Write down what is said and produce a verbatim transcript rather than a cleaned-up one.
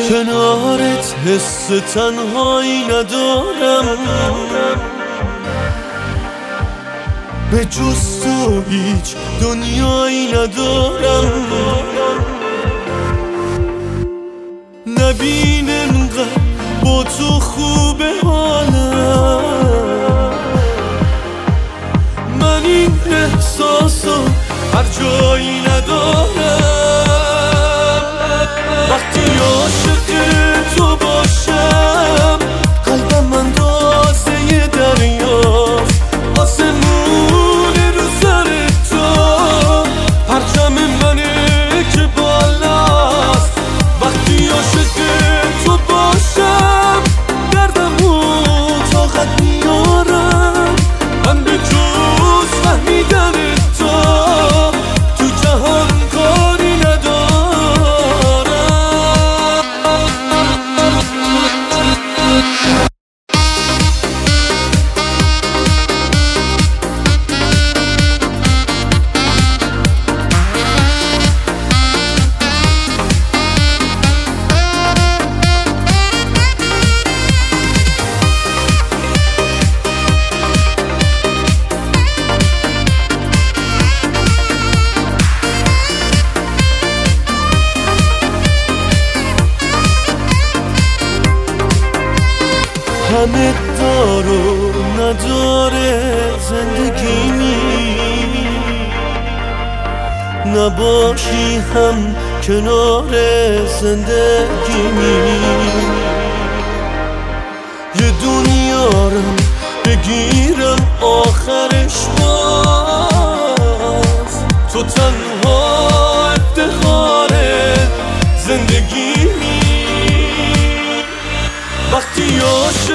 کنارت حس تنهایی ندارم، به جز تو هیچ دنیایی ندارم. نبین انقدر با تو خوبه حالم، من این احساسو هر جایی ندارم. وقتی عاشق تو باشم قلبم اندازه دریاست، آسمون رو سر تو پرچم منه که بالاست. وقتی عاشق تو باشم دردمو طاقت میارم، من به جز فهمیدن تو تو جهان کاری ندارم. همه دارو نداره زندگیمی، نباشی هم کنار زندگیمی. یه دنیارم بگیرم آخرش باز، تو تنها افتخار زندگیمی. وقتی